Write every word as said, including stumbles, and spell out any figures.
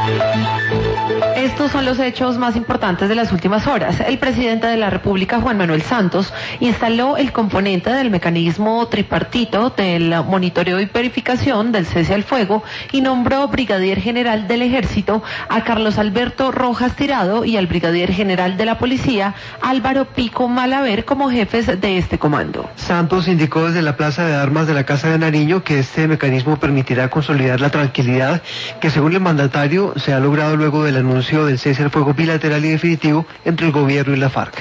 Estos son los hechos más importantes de las últimas horas. El presidente de la República, Juan Manuel Santos, instaló el componente del mecanismo tripartito del monitoreo y verificación del cese al fuego y nombró brigadier general del Ejército a Carlos Alberto Rojas Tirado y al brigadier general de la Policía, Álvaro Pico Malaver, como jefes de este comando. Santos indicó desde la Plaza de Armas de la Casa de Nariño que este mecanismo permitirá consolidar la tranquilidad que, según el mandatario, se ha logrado luego del anuncio del cese al fuego bilateral y definitivo entre el gobierno y la FARC.